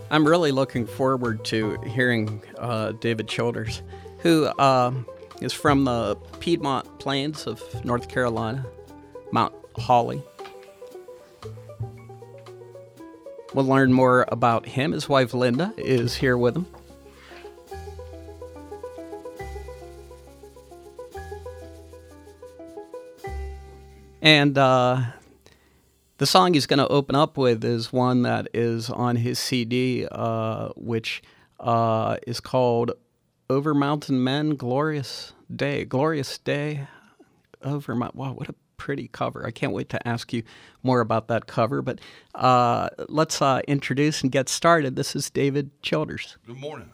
I'm really looking forward to hearing David Childers, who is from the Piedmont Plains of North Carolina, Mount Holly. We'll learn more about him. His wife, Linda, is here with him. And the song he's going to open up with is one that is on his CD, which is called Over Mountain Men, Glorious Day. Glorious Day over Mountain. Wow, what a pretty cover. I can't wait to ask you more about that cover. But let's introduce and get started. This is David Childers. Good morning.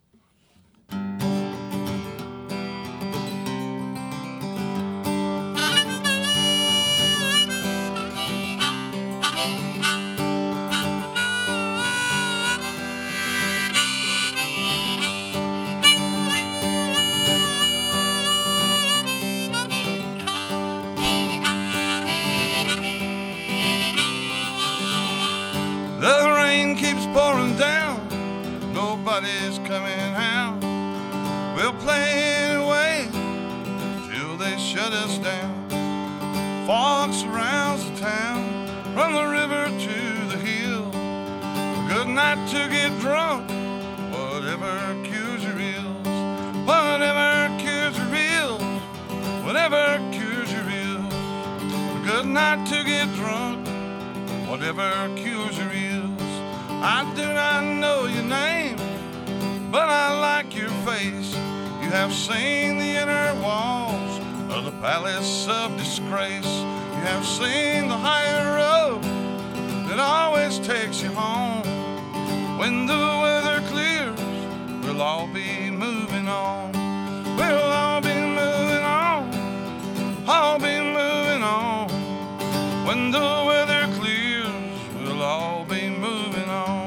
The rain keeps pouring down, nobody's coming out. We'll play anyway till they shut us down. Fog surrounds the town from the river to the hill. A good night to get drunk, whatever cures your ills. Whatever cures your ills, whatever cures your ills. A good night to get drunk, whatever cures your ills. I do not know your name, but I like your face. You have seen the inner walls of the palace of disgrace. You have seen the higher road that always takes you home. When the weather clears, we'll all be moving on. We'll all be moving on, all be moving on. When the weather clears, we'll all be moving on.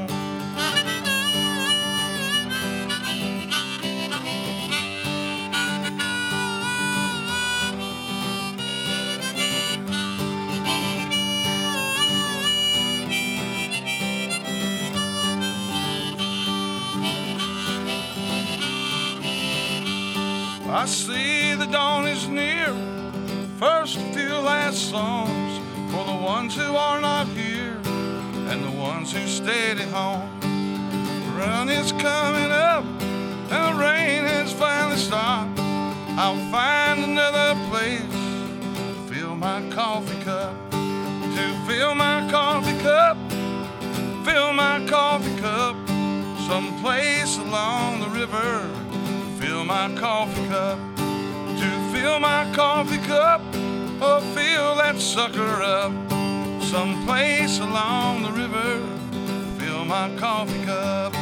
I see the dawn is near. First few last songs for the ones who are not here and the ones who stayed at home. The run is coming up and the rain has finally stopped. I'll find another place to fill my coffee cup, to fill my coffee cup, fill my coffee cup. Someplace along the river, fill my coffee cup, to fill my coffee cup, or fill that sucker up. Someplace along the river, fill my coffee cup.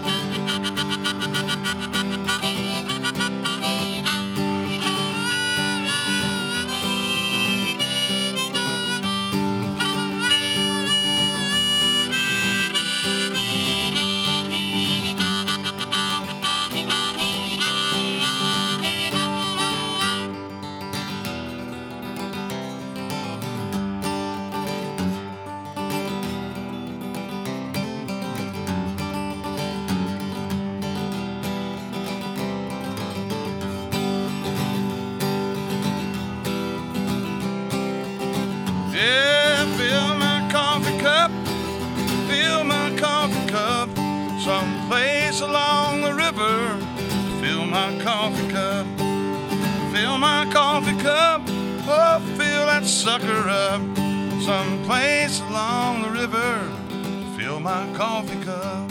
Yeah, fill my coffee cup, fill my coffee cup. Someplace along the river, fill my coffee cup, fill my coffee cup, oh, fill that sucker up. Someplace along the river, fill my coffee cup.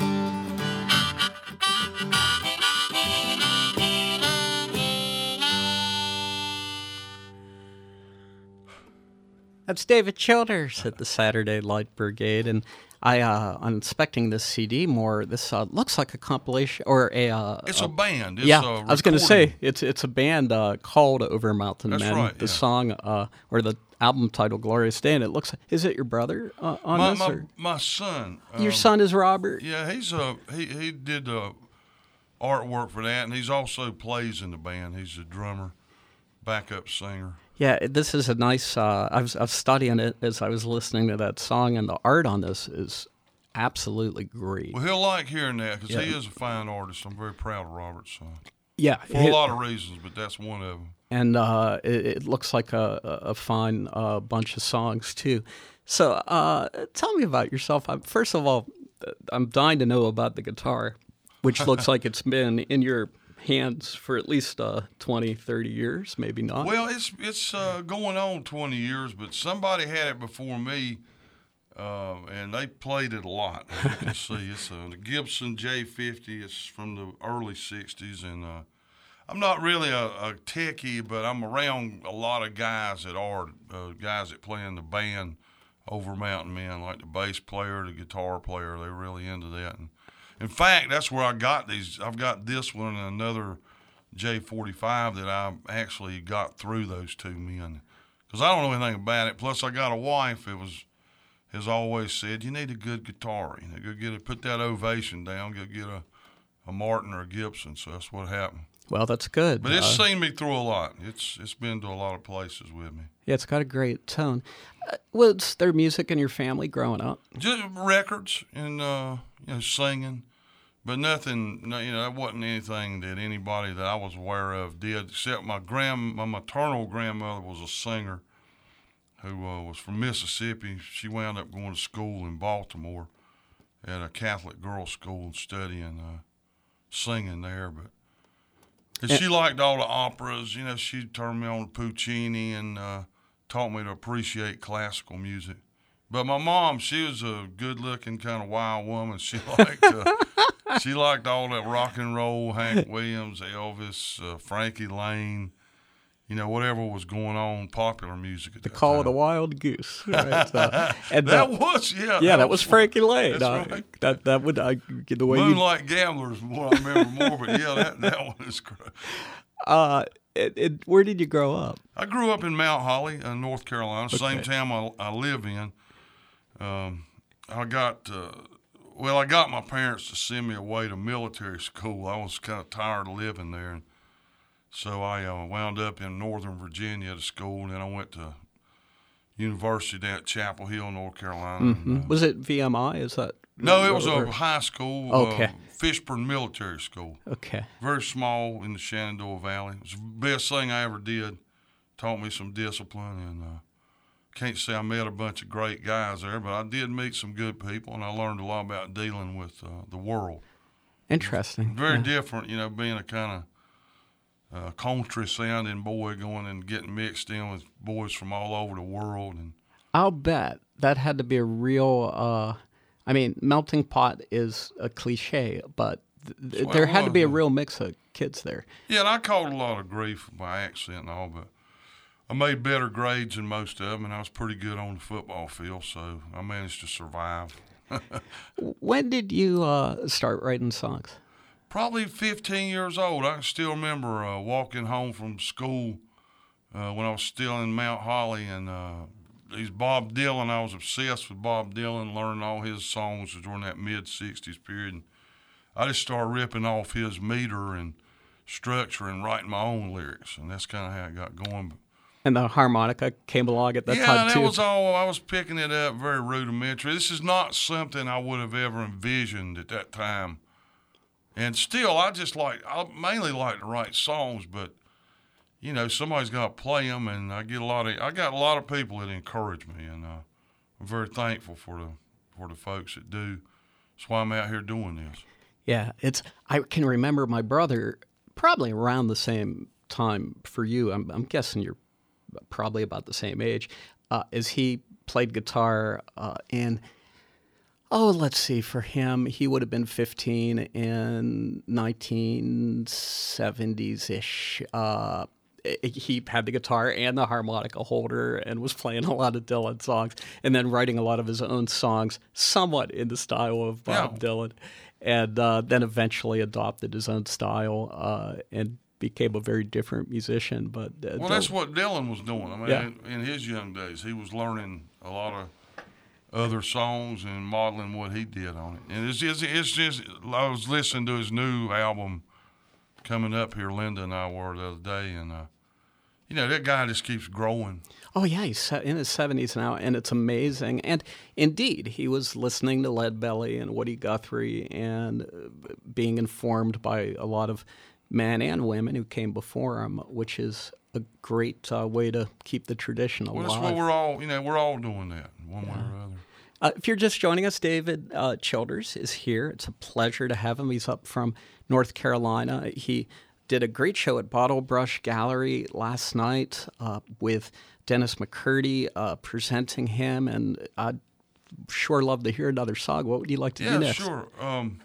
That's David Childers at the Saturday Light Brigade, and I'm inspecting this CD more. This looks like a compilation or a. It's a band. It's yeah, a I was going to say recording. it's a band called Over Mountain That's Men. right, The yeah. song or the album title Glorious Day, and it looks. Is it your brother on this? Or? My son. Your son is Robert. Yeah, he did artwork for that, and he's also plays in the band. He's a drummer, backup singer. Yeah, this is a nice. I was studying it as I was listening to that song, and the art on this is absolutely great. Well, he'll like hearing that because he is a fine artist. I'm very proud of Robert. So. Yeah. For a lot of reasons, but that's one of them. And it looks like a fine bunch of songs, too. So tell me about yourself. First of all, I'm dying to know about the guitar, which looks like it's been in your hands for at least 20, 30 years, maybe not. Well, it's going on 20 years, but somebody had it before me, and they played it a lot. As you can see, it's a Gibson J50. It's from the early 60s, and I'm not really a techie, but I'm around a lot of guys that are guys that play in the band over Mountain Men, like the bass player, the guitar player. They're really into that. And in fact, that's where I got these. I've got this one and another J45 that I actually got through those two men, because I don't know anything about it. Plus, I got a wife that has always said, you need a good guitar. You know, put that Ovation down, go get a Martin or a Gibson. So that's what happened. Well, that's good. But it's seen me through a lot. It's been to a lot of places with me. Yeah, it's got a great tone. Was there music in your family growing up? Just records and singing, but nothing. That wasn't anything that anybody that I was aware of did, except my maternal grandmother was a singer who was from Mississippi. She wound up going to school in Baltimore at a Catholic girls' school and studying singing there, but. And she liked all the operas. You know, she turned me on to Puccini and taught me to appreciate classical music. But my mom, she was a good-looking kind of wild woman. She liked all that rock and roll, Hank Williams, Elvis, Frankie Lane, whatever was going on, popular music at that time. The Call of the Wild Goose. Right? That was Frankie Lane. That's right. That would get the way Moonlight Gamblers, what I remember more, but that one is great. Where did you grow up? I grew up in Mount Holly, North Carolina, same town I live in. I got my parents to send me away to military school. I was kind of tired of living there, and so I wound up in Northern Virginia at a school, and then I went to university down at Chapel Hill, North Carolina. Mm-hmm. Was it VMI? Is that? No, it was a high school, okay. Fishburne Military School. Okay. Very small in the Shenandoah Valley. It was the best thing I ever did. Taught me some discipline, and can't say I met a bunch of great guys there, but I did meet some good people, and I learned a lot about dealing with the world. Interesting. Very different, being a kind of country-sounding boy going and getting mixed in with boys from all over the world. And I'll bet that had to be a real melting pot is a cliche, but there had to be a real mix of kids there. Yeah, and I caught a lot of grief by accident and all, but I made better grades than most of them, and I was pretty good on the football field, so I managed to survive. When did you start writing songs? Probably 15 years old. I can still remember walking home from school when I was still in Mount Holly, and he's Bob Dylan. I was obsessed with Bob Dylan, learning all his songs during that mid-'60s period. And I just started ripping off his meter and structure and writing my own lyrics, and that's kind of how it got going. And the harmonica came along at that time, too? Yeah, that was all. I was picking it up very rudimentary. This is not something I would have ever envisioned at that time. And still, I mainly like to write songs, but, somebody's got to play them, and I got a lot of people that encourage me, and I'm very thankful for the folks that do. That's why I'm out here doing this. Yeah, I can remember my brother, probably around the same time for you. I'm guessing you're probably about the same age, as he played guitar in. Let's see, for him, he would have been 15 in 1970s-ish. He had the guitar and the harmonica holder and was playing a lot of Dylan songs and then writing a lot of his own songs, somewhat in the style of Bob Dylan, and then eventually adopted his own style and became a very different musician. But that's what Dylan was doing. I mean, in his young days, he was learning a lot of other songs and modeling what he did on it. And it's just I was listening to his new album coming up here. Linda and I were the other day, and that guy just keeps growing. Oh, yeah, he's in his 70s now, and it's amazing. And indeed, he was listening to Leadbelly and Woody Guthrie and being informed by a lot of men and women who came before him, which is a great way to keep the tradition alive. Well, that's what we're all doing that one way or other. If you're just joining us, David Childers is here. It's a pleasure to have him. He's up from North Carolina. He did a great show at Bottle Brush Gallery last night with Dennis McCurdy presenting him, and I'd sure love to hear another song. What would you like to do next? Yeah, sure. I'm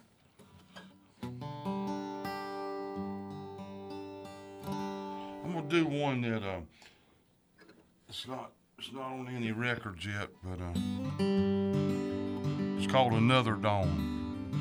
gonna do one that it's not on any records yet, but it's called Another Dawn.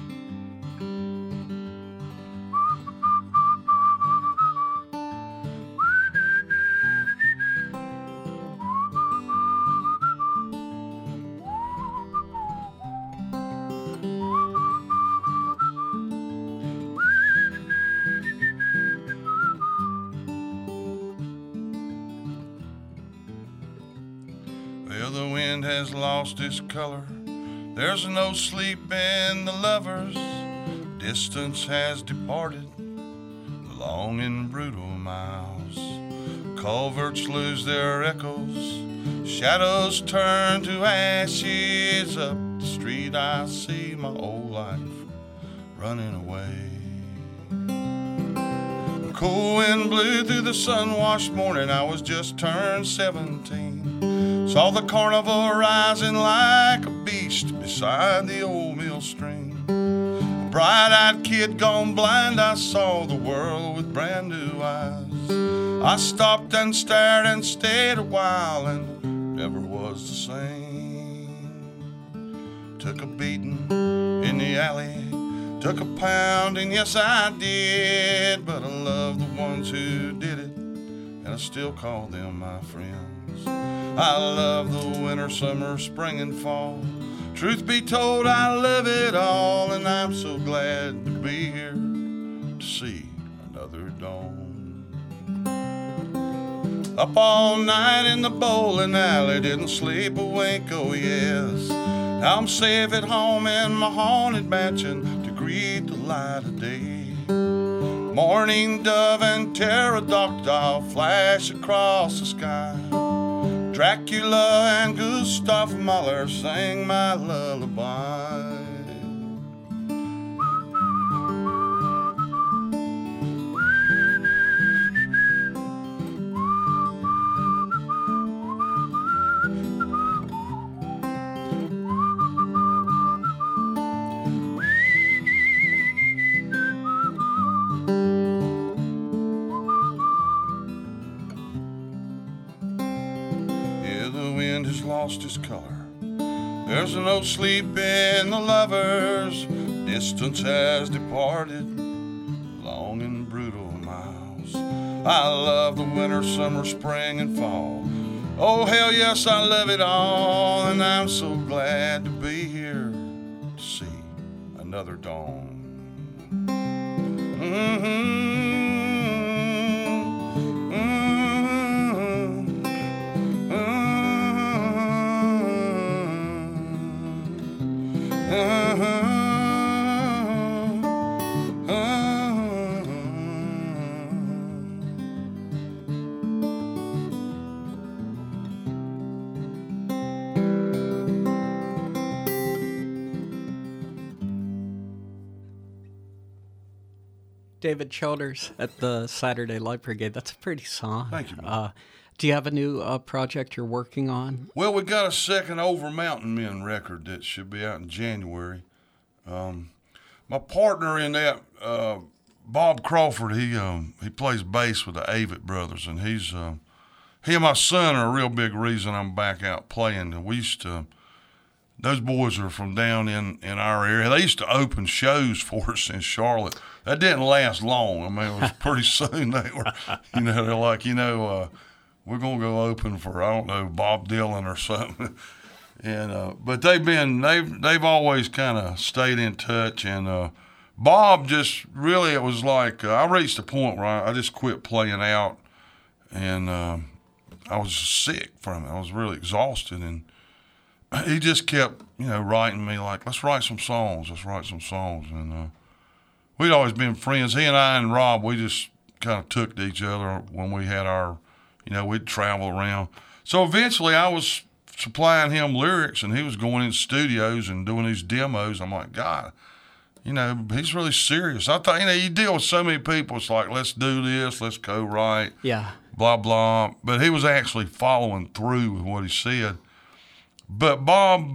Well, the wind has lost its color. There's no sleep in the lovers. Distance has departed the long and brutal miles. Culverts lose their echoes. Shadows turn to ashes. Up the street I see my old life running away. Cool wind blew through the sun-washed morning. I was just turned 17. Saw the carnival rising like a beast beside the old mill stream. A bright-eyed kid gone blind, I saw the world with brand new eyes. I stopped and stared and stayed a while and never was the same. Took a beating in the alley, took a pounding, yes I did. But I love the ones who did it, and I still call them my friends. I love the winter, summer, spring, and fall. Truth be told, I love it all, and I'm so glad to be here to see another dawn. Up all night in the bowling alley, didn't sleep a wink, oh yes. Now I'm safe at home in my haunted mansion to greet the light of day. Morning dove and pterodactyl flash across the sky. Dracula and Gustav Mahler sang my lullaby. Lost his color. There's no sleep in the lovers. Distance has departed long and brutal miles. I love the winter, summer, spring, and fall. Oh, hell yes, I love it all. And I'm so glad to be here to see another dawn. David Childers at the Saturday Light Brigade. That's a pretty song. Thank you, man. Do you have a new project you're working on? Well, we got a second Over Mountain Men record that should be out in January. My partner in that, Bob Crawford, he plays bass with the Avett Brothers, and he and my son are a real big reason I'm back out playing. And we used to, those boys are from down in our area. They used to open shows for us in Charlotte. That didn't last long. I mean, it was pretty soon they were, they're like, we're gonna go open for, I don't know, Bob Dylan or something. And but they've always kind of stayed in touch. And Bob just really, it was like I reached a point where I just quit playing out, and I was sick from it. I was really exhausted, and he just kept, writing me like, let's write some songs. And we'd always been friends. He and I and Rob, we just kind of took to each other when we had our, we'd travel around. So eventually I was supplying him lyrics, and he was going in studios and doing these demos. I'm like, God, he's really serious. I thought, you deal with so many people. It's like, let's do this, let's co-write, blah, blah. But he was actually following through with what he said. But Bob,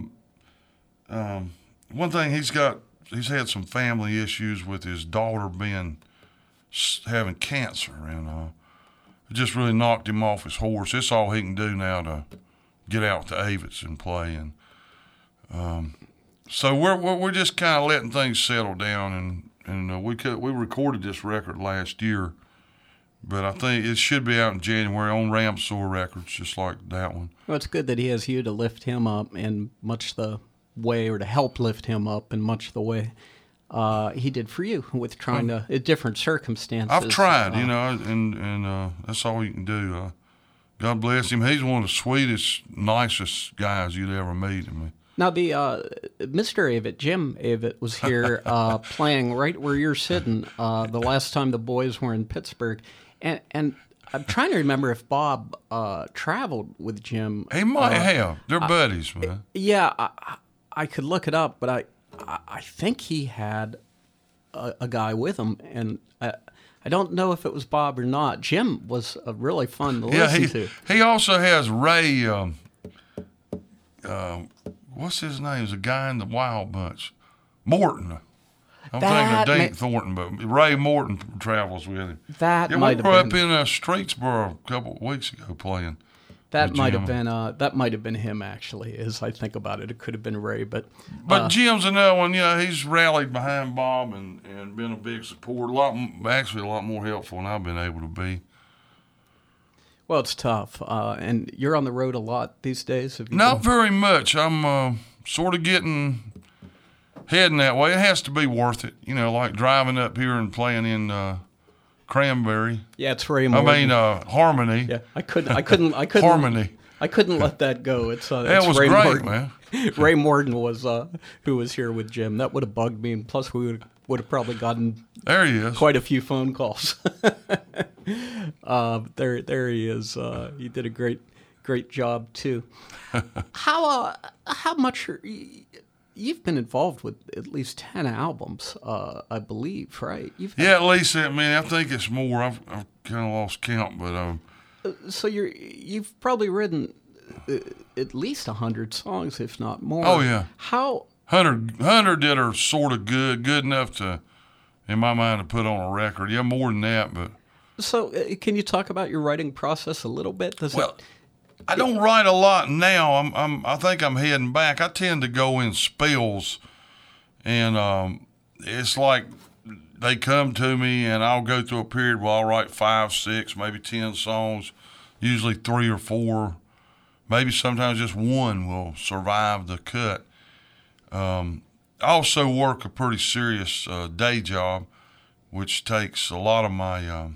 one thing he's had some family issues with his daughter having cancer, and it just really knocked him off his horse. It's all he can do now to get out to Avets and play, and so we're just kind of letting things settle down, and we recorded this record last year, but I think it should be out in January on Ramsour Records, just like that one. Well, it's good that he has you to lift him up in much the way, or to help lift him up in much the way he did for you with trying to, in different circumstances. I've tried, and that's all you can do. God bless him. He's one of the sweetest, nicest guys you'd ever meet. Now, the Mr. Avett, Jim Avett, was here playing right where you're sitting the last time the boys were in Pittsburgh. And I'm trying to remember if Bob traveled with Jim. He might have. They're buddies, man. Yeah, I could look it up, but I think he had a guy with him, and I don't know if it was Bob or not. Jim was really fun to listen to. He also has Ray, what's his name? He's a guy in the Wild Bunch. Morton. I'm thinking of Dink Thornton, but Ray Morton travels with him. That we were up in Streetsboro a couple of weeks ago playing. That might have been him, actually. As I think about it, it could have been Ray, but Jim's another one. He's rallied behind Bob and been a big support. A lot more helpful than I've been able to be. Well, it's tough, and you're on the road a lot these days. Not very much. I'm sort of heading that way. It has to be worth it. Like driving up here and playing in Cranberry. Yeah, it's Ray Morton. Harmony. Yeah, I couldn't. Harmony. I couldn't let that go. It's that was Ray great, Morton. Man. Ray Morton was who was here with Jim. That would have bugged me, and plus we would have probably gotten there he is. Quite a few phone calls. There he is. He did a great job too. How much you've been involved with at least 10 albums, I believe, right? At least. I think it's more. I've kind of lost count, but so you've probably written at least 100 songs, if not more. Oh yeah. How 100 that are sort of good enough to, in my mind, to put on a record. Yeah, more than that, but. So, can you talk about your writing process a little bit? I don't write a lot now. I think I'm heading back. I tend to go in spells, and it's like they come to me, and I'll go through a period where I'll write 5, 6, maybe 10 songs, usually 3 or 4. Maybe sometimes just one will survive the cut. I also work a pretty serious day job, which takes a lot of my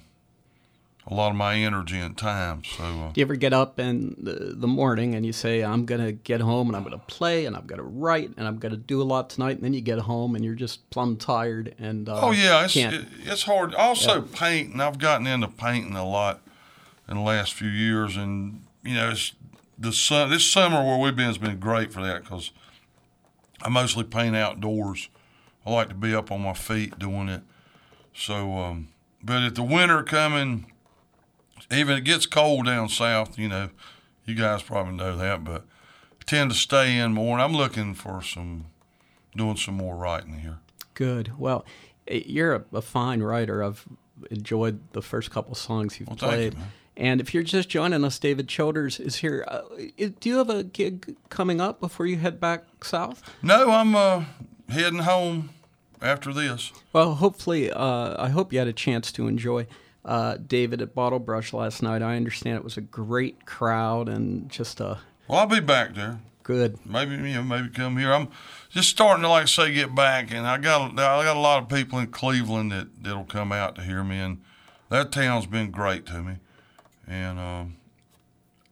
energy and time. So, do you ever get up in the morning and you say, I'm going to get home and I'm going to play and I'm going to write and I'm going to do a lot tonight, and then you get home and you're just plumb tired and it's hard. Also painting. I've gotten into painting a lot in the last few years, and it's this summer where we've been has been great for that because I mostly paint outdoors. I like to be up on my feet doing it. So, but if the winter coming, even it gets cold down south, you guys probably know that, but I tend to stay in more, and I'm looking for doing some more writing here. Good. Well, you're a fine writer. I've enjoyed the first couple songs you've played. Thank you, man. And if you're just joining us, David Childers is here. Do you have a gig coming up before you head back south? No, I'm heading home after this. Well, hopefully, I hope you had a chance to enjoy David at Bottle Brush last night. I understand it was a great crowd and just Well, I'll be back there. Good. Maybe come here. I'm just starting to get back, and I got a lot of people in Cleveland that'll come out to hear me, and that town's been great to me, and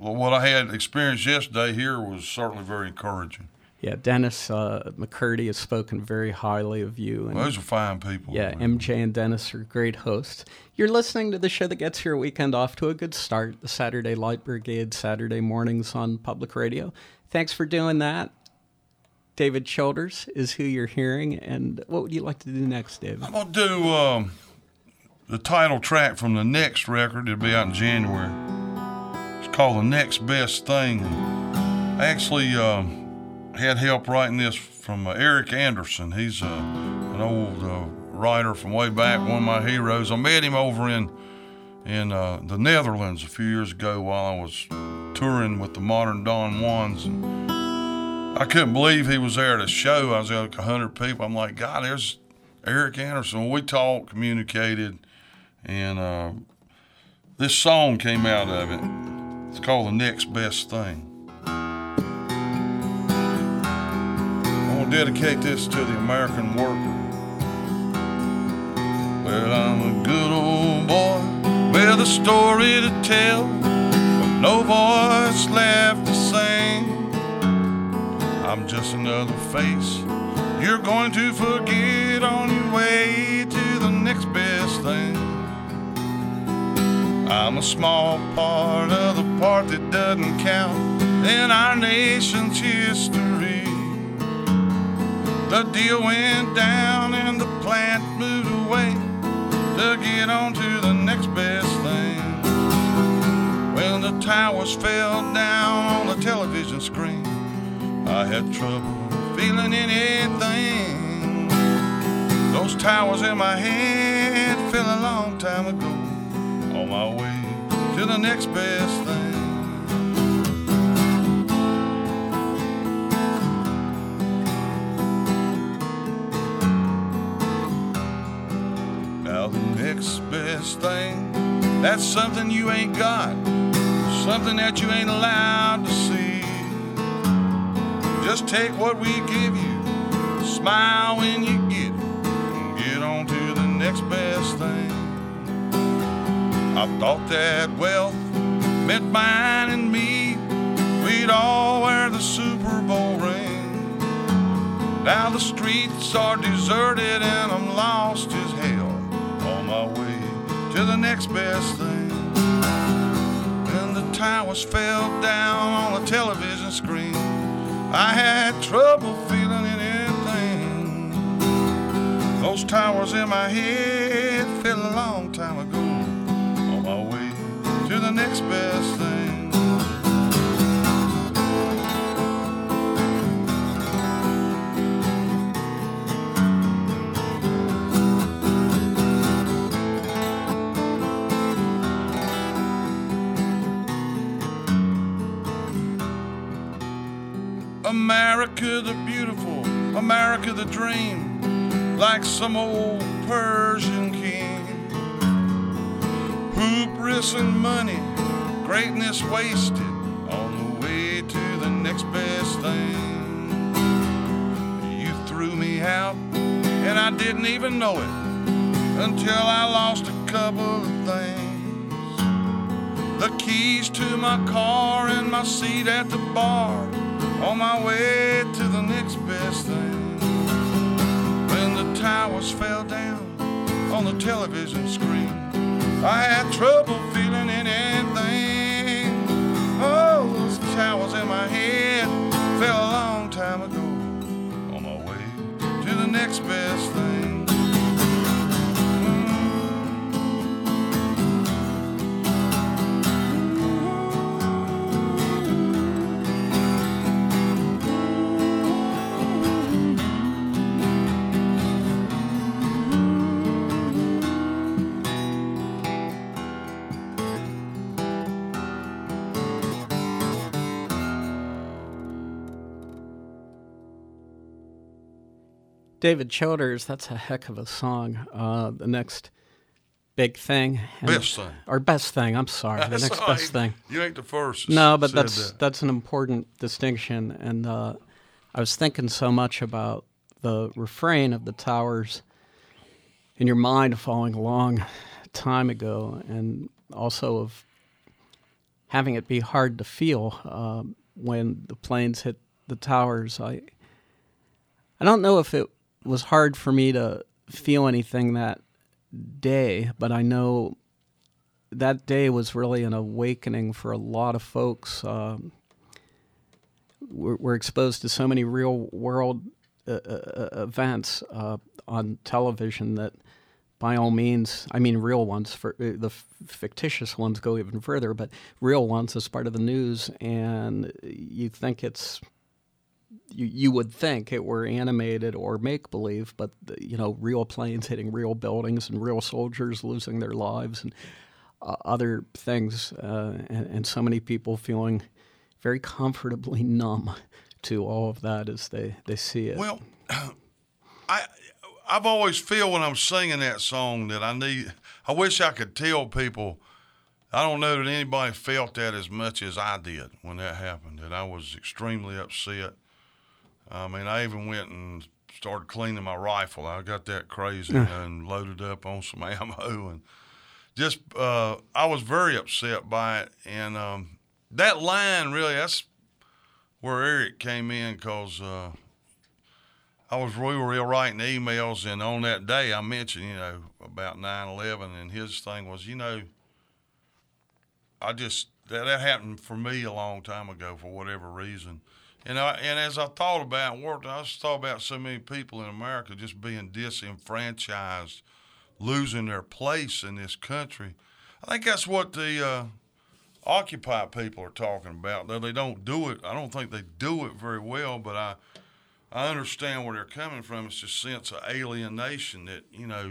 what I had experienced yesterday here was certainly very encouraging. Yeah, Dennis McCurdy has spoken very highly of you. And Those are fine people. yeah, man. MJ and Dennis are great hosts. You're listening to the show that gets your weekend off to a good start, the Saturday Light Brigade, Saturday mornings on public radio. Thanks for doing that. David Childers is who you're hearing, and what would you like to do next, David? I'm going to do the title track from the next record. It'll be out in January. It's called The Next Best Thing. I actually had help writing this from Eric Anderson. He's an old writer from way back, one of my heroes. I met him over in the Netherlands a few years ago while I was touring with the Modern Don Juans. And I couldn't believe he was there at a show. I was like 100 people. I'm like, God, there's Eric Anderson. We talked, communicated, and this song came out of it. It's called The Next Best Thing. I want to dedicate this to the American worker. Well, I'm a good old boy with a story to tell, but no voice left to sing. I'm just another face you're going to forget on your way to the next best thing. I'm a small part of the part that doesn't count in our nation's history. The deal went down and the plant moved away to get on to the next best thing. When the towers fell down on the television screen, I had trouble feeling anything. Those towers in my head fell a long time ago, on my way to the next best thing. Now the next best thing, that's something you ain't got, something that you ain't allowed to see. Just take what we give you, smile when you get it, and get on to the next best thing. I thought that wealth meant mine and me, we'd all wear the Super Bowl ring. Now the streets are deserted and I'm lost as hell, on my way to the next best thing. When the towers fell down on the television screen, I had trouble feeling anything. Those towers in my head fell a long time ago, on my way to the next best thing. America the beautiful, America the dream, like some old Persian king. Hubris and money, greatness wasted, on the way to the next best thing. You threw me out, and I didn't even know it, until I lost a couple of things. The keys to my car and my seat at the bar, on my way to the next best thing. When the towers fell down on the television screen, I had trouble feeling anything. Oh, those towers in my head fell a long time ago, on my way to the next best thing. David Childers, that's a heck of a song. The next big thing. Best thing. Or best thing, I'm sorry. The next best thing. You ain't the first. No, but that's an important distinction. And I was thinking so much about the refrain of the Towers in your mind following a long time ago, and also of having it be hard to feel when the planes hit the towers. I don't know if it was hard for me to feel anything that day, but I know that day was really an awakening for a lot of folks. We're exposed to so many real-world events on television that, by all means, I mean real ones, for the fictitious ones go even further, but real ones as part of the news, and you think it's, you would think it were animated or make-believe, but real planes hitting real buildings and real soldiers losing their lives and other things, and so many people feeling very comfortably numb to all of that as they see it. Well, I've always feel when I'm singing that song that I wish I could tell people. I don't know that anybody felt that as much as I did when that happened, that I was extremely upset. I mean, I even went and started cleaning my rifle. I got that crazy and loaded up on some ammo, and just I was very upset by it. And that line, really, that's where Eric came in, because we were writing emails, and on that day I mentioned, about 9/11, and his thing was, that happened for me a long time ago for whatever reason. And as I thought about and worked, I just thought about so many people in America just being disenfranchised, losing their place in this country. I think that's what the Occupy people are talking about. Though they don't do it, I don't think they do it very well, but I understand where they're coming from. It's just a sense of alienation that,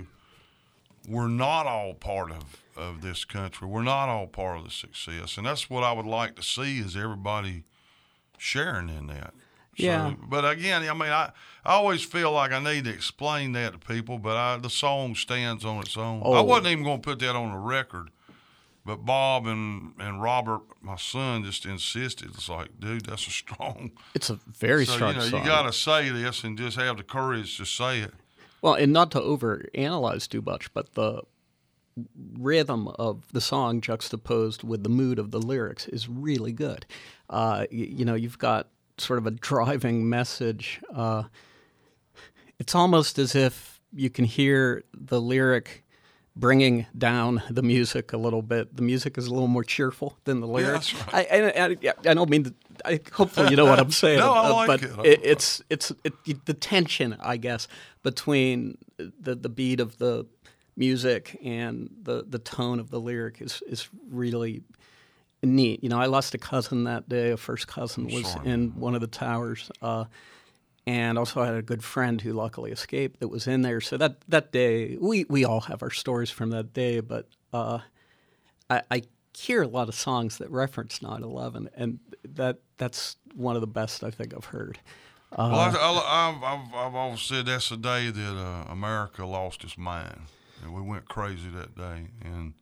we're not all part of this country. We're not all part of the success. And that's what I would like to see, is everybody sharing in that. Yeah. So, but again, I mean, I always feel like I need to explain that to people, but the song stands on its own. Oh. I wasn't even going to put that on the record, but Bob and Robert, my son, just insisted. It's like, dude, that's a strong. It's a very strong song. You got to say this and just have the courage to say it. Well, and not to overanalyze too much, but the rhythm of the song juxtaposed with the mood of the lyrics is really good. You've got sort of a driving message. It's almost as if you can hear the lyric bringing down the music a little bit. The music is a little more cheerful than the lyrics. Yeah, that's right. I don't mean to, hopefully you know what I'm saying. No, I like but it. It's the tension, I guess, between the beat of the music and the tone of the lyric is really neat. I lost a cousin that day. A first cousin was in one of the towers. And also I had a good friend who luckily escaped that was in there. So that day, we all have our stories from that day, but I hear a lot of songs that reference 9/11, and that's one of the best I think I've heard. I've always said that's the day that America lost its mind. And we went crazy that day. And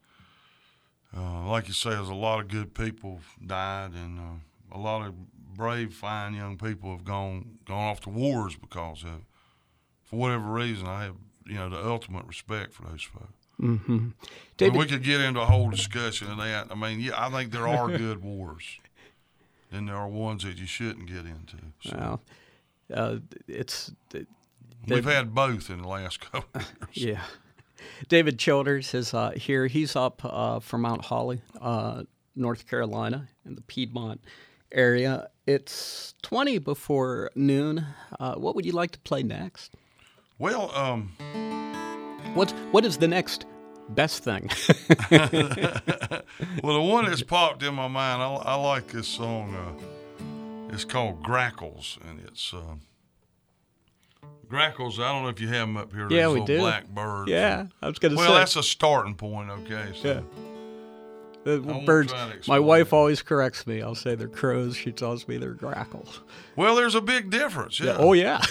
like you say, there's a lot of good people died, and a lot of brave, fine young people have gone off to wars because of it. For whatever reason, I have, the ultimate respect for those folks. Mm-hmm. David, we could get into a whole discussion of that. I mean, yeah, I think there are good wars, and there are ones that you shouldn't get into. So. Well, we've had both in the last couple of years. Yeah. David Childers is here. He's up from Mount Holly, North Carolina, in the Piedmont area. It's 20 before noon. What would you like to play next? Well, what is the next best thing? Well, the one that's popped in my mind, I like this song. It's called Grackles, and it's Grackles. I don't know if you have them up here. Yeah, we little do. Black birds. Yeah, I was going to say. Well, that's a starting point. Okay. So. Yeah. The birds. My wife always corrects me. I'll say they're crows. She tells me they're grackles. Well, there's a big difference. Yeah. Oh yeah.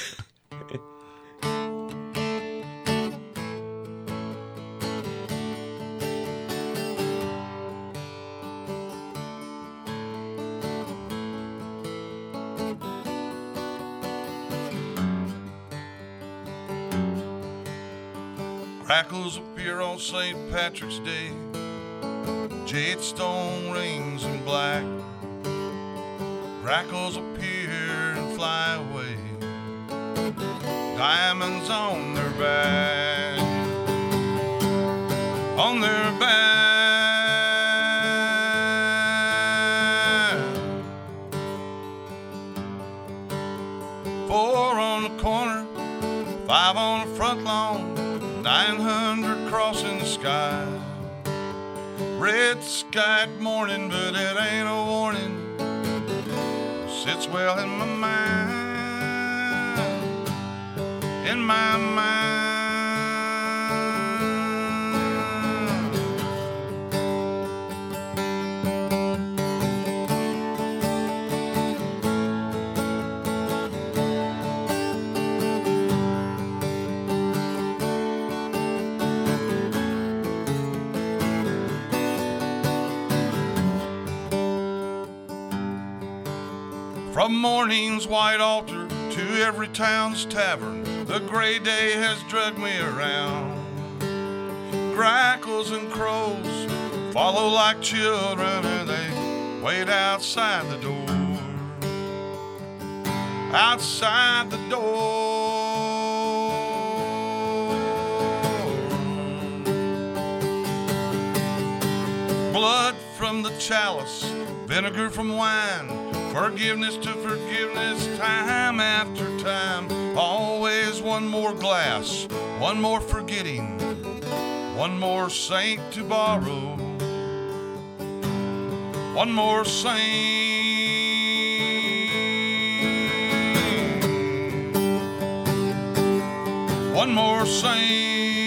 Grackles appear on St. Patrick's Day, Jadestone rings in black. Grackles appear and fly away. Diamonds on their back. On their back. Four on the corner, five on the front lawn, 900 crossing the sky. Red skied morning, but it ain't a warning. Sits well in my mind, in my mind. From morning's white altar to every town's tavern, the gray day has drugged me around. Grackles and crows follow like children, and they wait outside the door. Outside the door. Blood from the chalice, vinegar from wine, forgiveness to forgiveness, time after time. Always one more glass, one more forgetting, one more saint to borrow, one more saint, one more saint.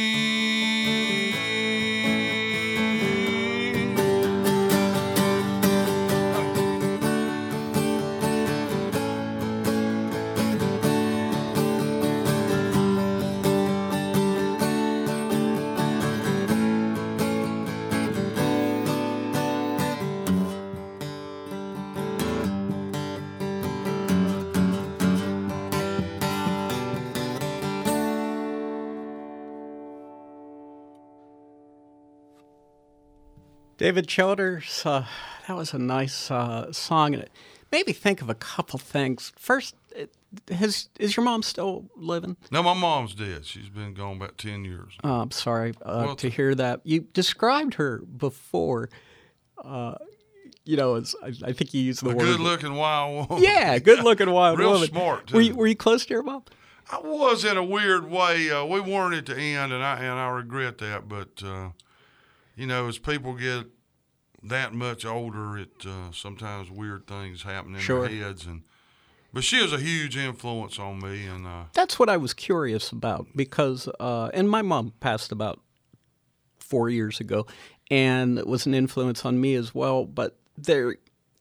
David Childers, that was a nice song, and it made me think of a couple things. First, is your mom still living? No, my mom's dead. She's been gone about 10 years. Oh, I'm sorry to hear that. You described her before, as I think you used the word. Good-looking wild woman. Yeah, good-looking wild Real woman. Smart, too. Were you close to your mom? I was in a weird way. We weren't at the end, and I regret that. But as people get that much older, it sometimes weird things happen in their heads. But she was a huge influence on me, and that's what I was curious about because, and my mom passed about 4 years ago, and it was an influence on me as well. But there's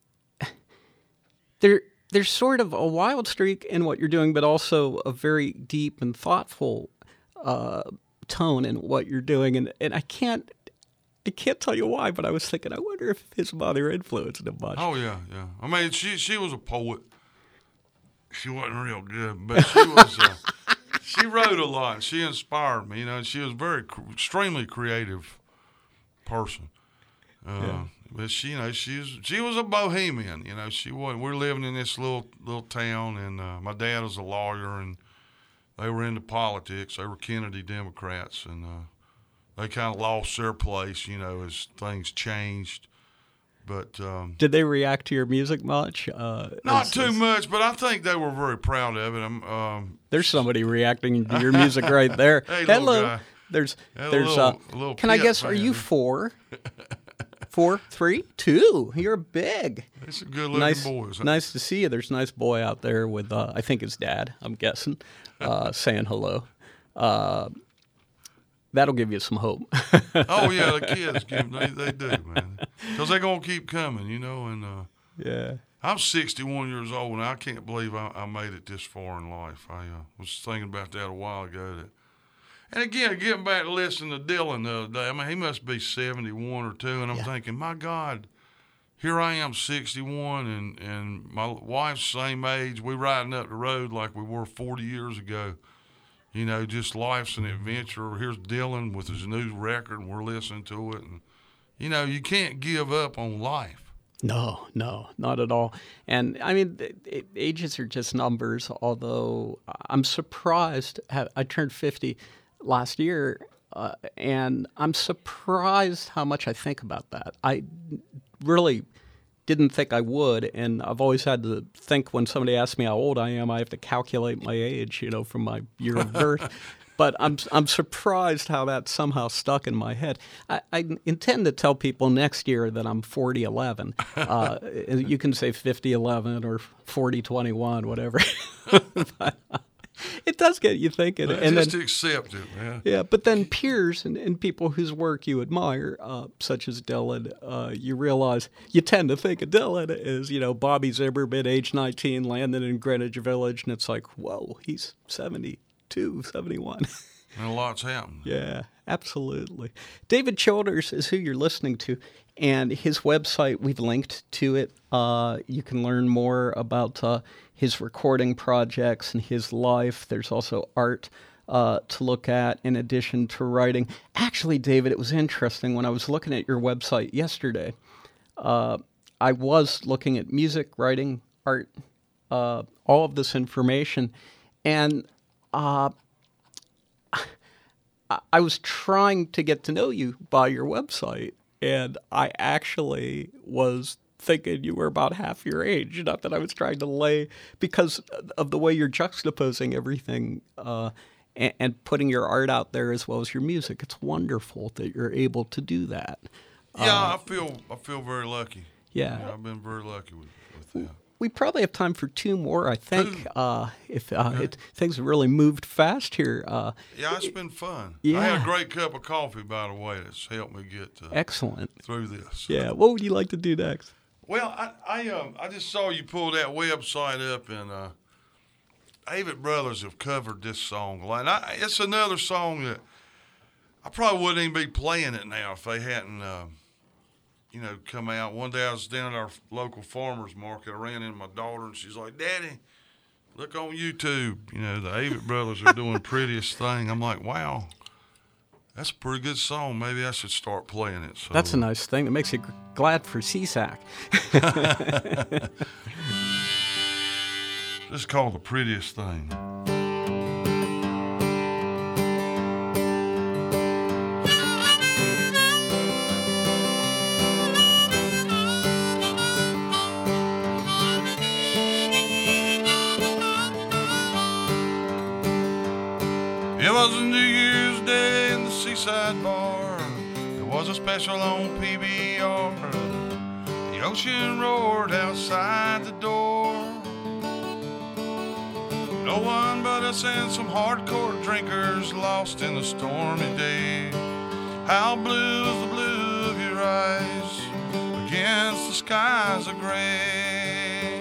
sort of a wild streak in what you're doing, but also a very deep and thoughtful tone in what you're doing, and I can't tell you why, but I was thinking, I wonder if his mother influenced him much. Oh yeah. I mean, she was a poet. She wasn't real good, but she was. She wrote a lot. She inspired me. She was a very extremely creative person. But she was a bohemian. She was. We're living in this little town, and my dad was a lawyer, and they were into politics. They were Kennedy Democrats, and they kind of lost their place, as things changed. But did they react to your music much? Not too much, but I think they were very proud of it. There's somebody reacting to your music right there. Hey, hello. Guy. There's. Little can I guess? Are you 4? 4, 3, 2. You're big. It's a good-looking boy. Nice to see you. There's a nice boy out there with, I think his dad, I'm guessing, saying hello. That'll give you some hope. Oh, yeah, the kids, they do, man. Because they're going to keep coming, and yeah. I'm 61 years old, and I can't believe I made it this far in life. I was thinking about that a while ago. And again, getting back to listening to Dylan the other day, I mean, he must be 71 or 2, and I'm thinking, my God, here I am, 61, and my wife's same age. We riding up the road like we were 40 years ago. Just life's an adventure. Here's Dylan with his new record, and we're listening to it. And, you know, you can't give up on life. No, not at all. And I mean, ages are just numbers, although I'm surprised. I turned 50 last year, and I'm surprised how much I think about that. I really didn't think I would, and I've always had to think when somebody asks me how old I am, I have to calculate my age, from my year of birth. But I'm surprised how that somehow stuck in my head. I intend to tell people next year that I'm 40-11. You can say 50-11 or 40-21, whatever. But, it does get you thinking. And just accept it, man. Yeah, but then peers and people whose work you admire, such as Dylan, you realize you tend to think of Dylan as, Bobby Zimmerman, age 19, landed in Greenwich Village, and it's like, whoa, he's 72, 71. And a lot's happened. Yeah, absolutely. David Childers is who you're listening to, and his website, we've linked to it. You can learn more about his recording projects and his life. There's also art to look at in addition to writing. Actually, David, it was interesting. When I was looking at your website yesterday, I was looking at music, writing, art, all of this information, and I was trying to get to know you by your website, and I actually was thinking you were about half your age. Not that I was trying to lay, because of the way you're juxtaposing everything and putting your art out there as well as your music. It's wonderful that you're able to do that. Yeah, I feel very lucky. Yeah. I've been very lucky with that. We probably have time for two more, I think, things have really moved fast here. Yeah, it's been fun. Yeah. I had a great cup of coffee, by the way, that's helped me get excellent through this. Yeah. What would you like to do next? Well, I just saw you pull that website up, and Avett Brothers have covered this song. And it's another song that I probably wouldn't even be playing it now if they hadn't come out. One day I was down at our local farmer's market. I ran into my daughter, and she's like, "Daddy, look on YouTube. The Avett Brothers are doing Prettiest Thing." I'm like, wow, that's a pretty good song. Maybe I should start playing it. So, that's a nice thing. That makes you glad for CSAC. This is called The Prettiest Thing. It was a New Year's Day in the Seaside Bar. There was a special on PBR. The ocean roared outside the door. No one but us and some hardcore drinkers lost in the stormy day. How blue is the blue of your eyes against the skies of gray?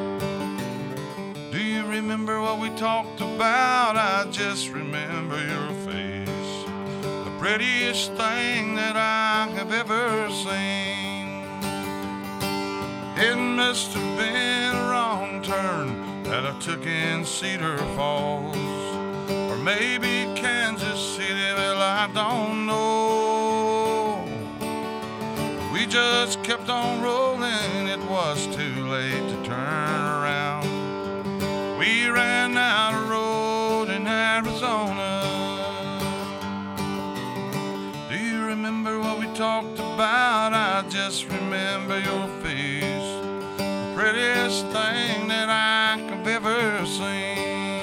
Do you remember what we talked about? I just remember your face, the prettiest thing that I have ever seen. It must have been a wrong turn that I took in Cedar Falls, or maybe Kansas City, well, I don't know. We just kept on rolling, it was too late to turn around. We ran out of road in Arizona. Do you remember what we talked about? I just remember your face, the prettiest thing that I have ever seen.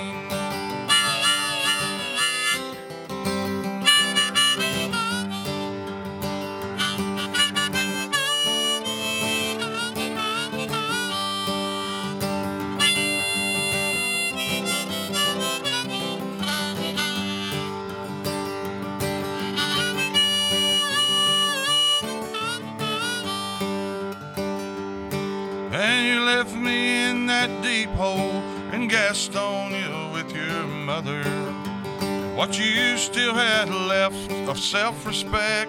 And you left me in that deep hole in Gastonia with your mother. What you still had left of self-respect.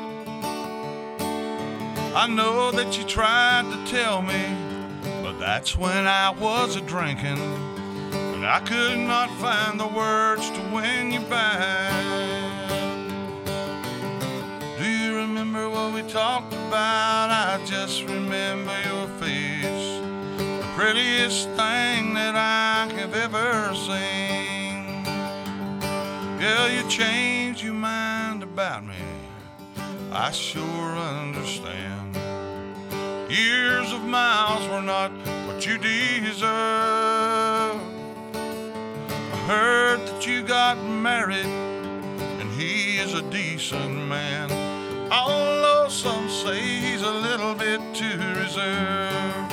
I know that you tried to tell me, but that's when I was a-drinking, and I could not find the words to win you back. Do you remember remember what we talked about? I just remember your face, the prettiest thing that I have ever seen. Yeah, you changed your mind about me, I sure understand. Years of miles were not what you deserve. I heard that you got married, and he is a decent man, although some say he's a little bit too reserved.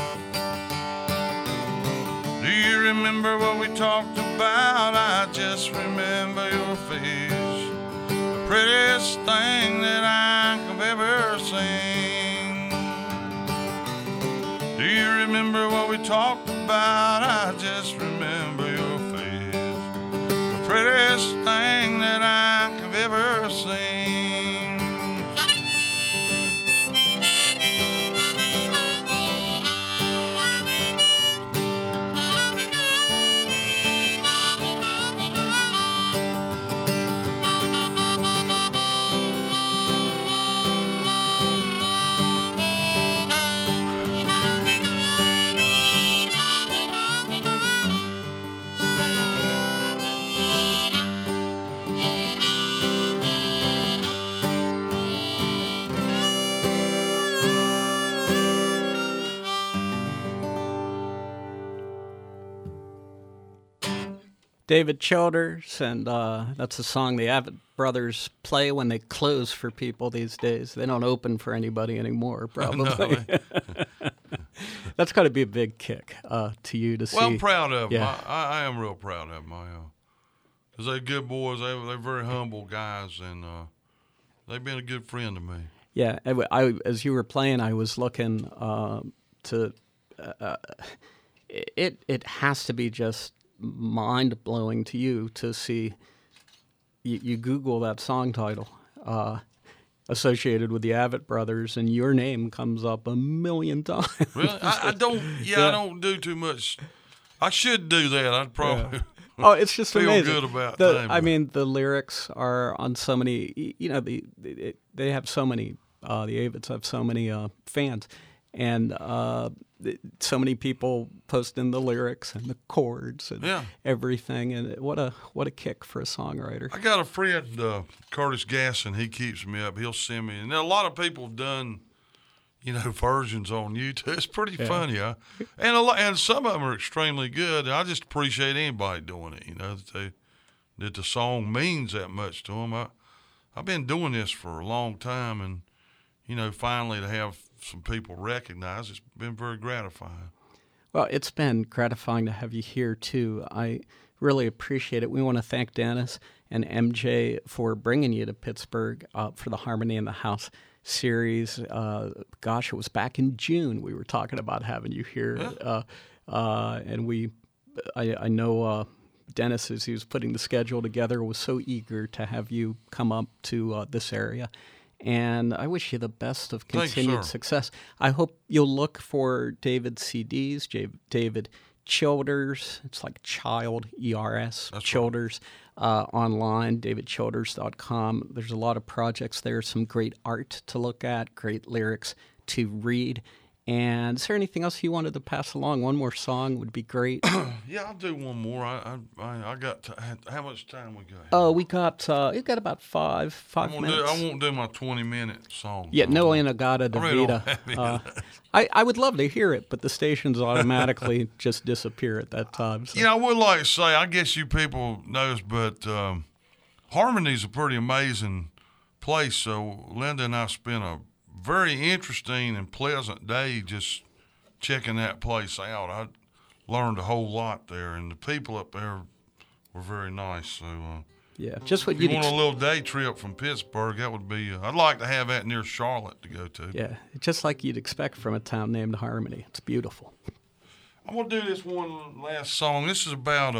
Do you remember what we talked about? I just remember your face, the prettiest thing that I have ever seen. Do you remember what we talked about? I just remember your face, the prettiest thing that I have ever seen. David Childers, and that's a song the Avett Brothers play when they close for people these days. They don't open for anybody anymore, probably. No. That's got to be a big kick to you to see. Well, I'm proud of them. Yeah. I am real proud of them. Because they're good boys. They're very humble guys, and they've been a good friend to me. Yeah, as you were playing, I was looking to. It has to be just mind-blowing to you to see. You Google that song title associated with the Avett Brothers, and your name comes up a million times. Really? I don't. Yeah, I don't do too much. I should do that. I'd probably. Yeah. Oh, it's just feel amazing. good about I that. mean, the lyrics are on so many. You know, they have so many. The Avetts have so many fans, and so many people posting the lyrics and the chords and everything. And what a kick for a songwriter. I got a friend, Curtis Gasson. He keeps me up. He'll send me, and a lot of people have done, versions on YouTube. It's pretty funny, huh? And some of them are extremely good. I just appreciate anybody doing it. That the song means that much to them. I've been doing this for a long time, and finally to have some people recognize it's been very gratifying. Well, it's been gratifying to have you here too. I really appreciate it. We want to thank Dennis and MJ for bringing you to Pittsburgh for the Harmony in the House series. Gosh, it was back in June we were talking about having you here. Yeah. And I know Dennis, as he was putting the schedule together, was so eager to have you come up to this area. And I wish you the best of continued success. I hope you'll look for David's CDs, David Childers. It's like Child, E-R-S, That's Childers, online, davidchilders.com. There's a lot of projects there, some great art to look at, great lyrics to read. And is there anything else you wanted to pass along? One more song would be great. Yeah, I'll do one more. I got how much time we got? We got about five minutes. I won't do my 20-minute song. Yeah, no Inagata Davida. I would love to hear it, but the stations automatically just disappear at that time. So. I would like to say, I guess you people knows, but Harmony's a pretty amazing place. So Linda and I spent a very interesting and pleasant day just checking that place out. I learned a whole lot there, and the people up there were very nice. So, yeah, just what you want a little day trip from Pittsburgh, that would be. I'd like to have that near Charlotte to go to. Yeah, just like you'd expect from a town named Harmony. It's beautiful. I'm gonna do this one last song. This is about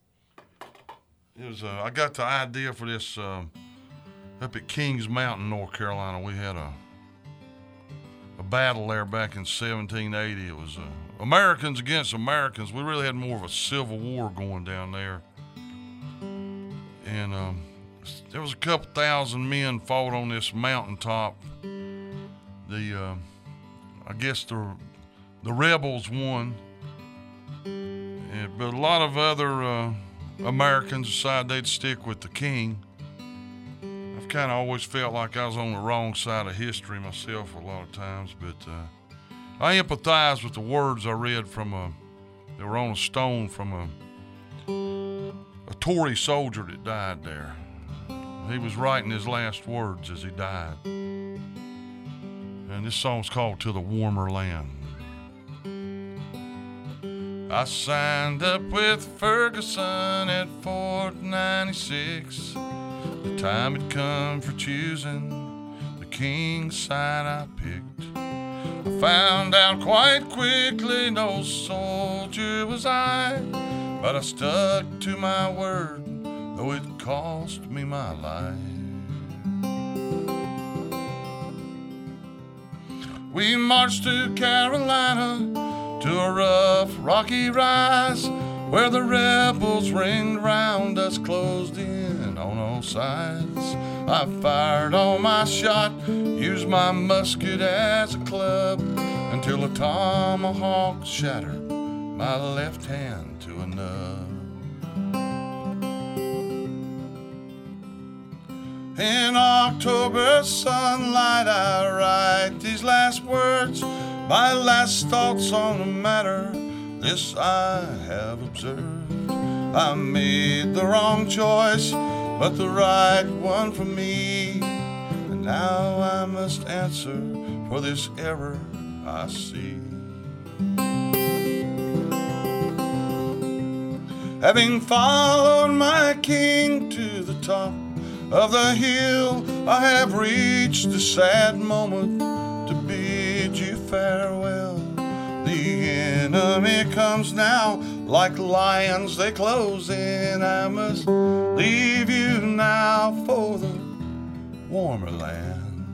I got the idea for this up at Kings Mountain, North Carolina. We had a battle there back in 1780. It was Americans against Americans. We really had more of a civil war going down there. And there was a couple thousand men fought on this mountaintop. I guess the rebels won, but a lot of other Americans decided they'd stick with the king. I've kind of always felt like I was on the wrong side of history myself a lot of times, but I empathize with the words I read from they were on a stone from a Tory soldier that died there. He was writing his last words as he died. And this song's called "To the Warmer Land." I signed up with Ferguson at Fort 96. The time had come for choosing the king's side I picked. I found out quite quickly no soldier was I, but I stuck to my word, though it cost me my life. We marched to Carolina, to a rough, rocky rise, where the rebels ringed round us, closed in on all sides. I fired all my shot, used my musket as a club, until a tomahawk shattered my left hand to a nub. In October sunlight I write these last words, my last thoughts on the matter, this I have observed. I made the wrong choice, but the right one for me, and now I must answer for this error I see. Having followed my king to the top of the hill, I have reached the sad moment to bid you farewell. The enemy comes now, like lions they close in. I must leave you now for the warmer land.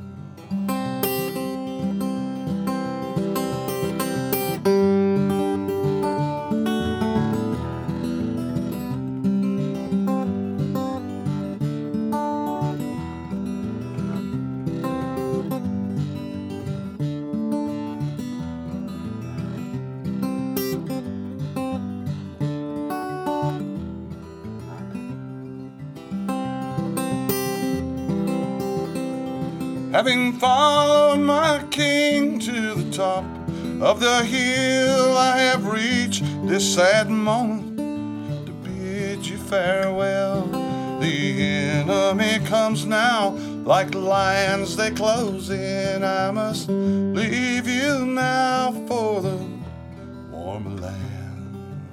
Having followed my king to the top of the hill, I have reached this sad moment to bid you farewell. The enemy comes now, like lions they close in. I must leave you now for the warmer land.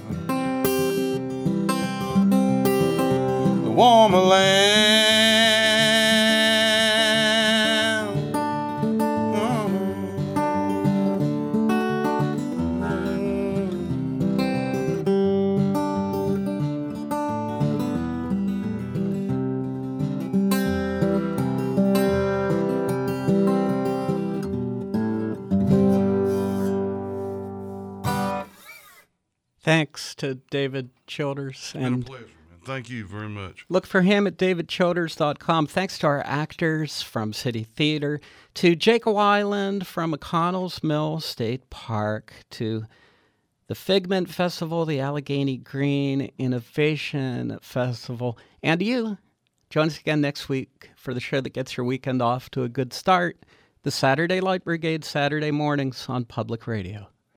The warmer land. Thanks to David Childers. And it's been a pleasure, man. Thank you very much. Look for him at davidchilders.com. Thanks to our actors from City Theater, to Jacob Island from McConnell's Mill State Park, to the Figment Festival, the Allegheny Green Innovation Festival, and you. Join us again next week for the show that gets your weekend off to a good start, the Saturday Light Brigade, Saturday mornings on Public Radio.